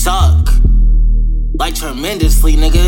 suck. Like tremendously, nigga.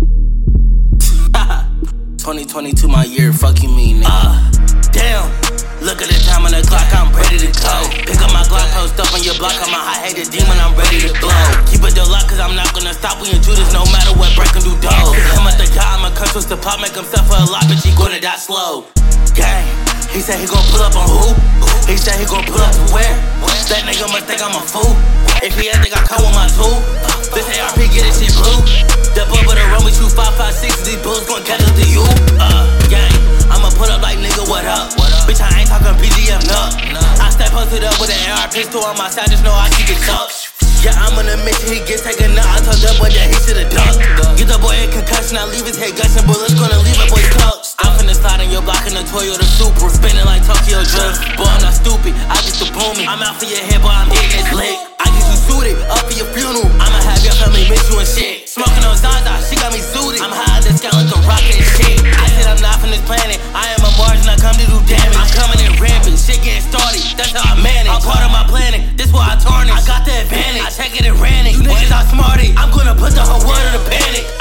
2022 my year, fuck you mean, nigga. Damn. Look at the time on the clock, I'm ready to go. Pick up my Glock, post up on your block, I'm a high-hated demon, I'm ready to blow. Keep it the lock, cause I'm not gonna stop. We in Judas, no matter what, break and do dough. I'm at the guy, I'ma cut twist the pop, make him suffer a lot, bitch, he gonna die slow. Gang, he said he gon' pull up on who? He said he gon' pull up to where? That nigga must think I'm a fool. If he ain't think I come with my tool, this ARP get this shit blue. The boy with a run, we shoot 5, 5, 6, these bulls gon' catch up to you. Gang, I'ma put up like nigga, what up? Bitch, I ain't talking PGF, no. I step posted up with an AR pistol on my side, just know I keep it tucked. Yeah, I'm on a mission, he gets taken out. I told that boy that he should've ducked. Get the boy a concussion, I leave his head gushing, bullets gonna leave a boy clutched. I'm finna slide on your block in a Toyota Supra, spinning like Tokyo Drift. Boy, I'm not stupid, I get the booming. I'm out for your head, boy, I'm hitting this lick. I get you suited, up for your funeral. I'ma have your family miss you and shit. Smoking on Zaza, she got me suited. I'm high as the skeleton, rockin' and shit. I said I'm not from this planet, I am a margin, I come to do damage. I'm coming in rampant, shit getting started, that's how I manage. I'm part of my planet, this why I tarnish. I got the advantage, I check it and ran it. You niggas are smarty, I'm gonna put the whole world in a panic.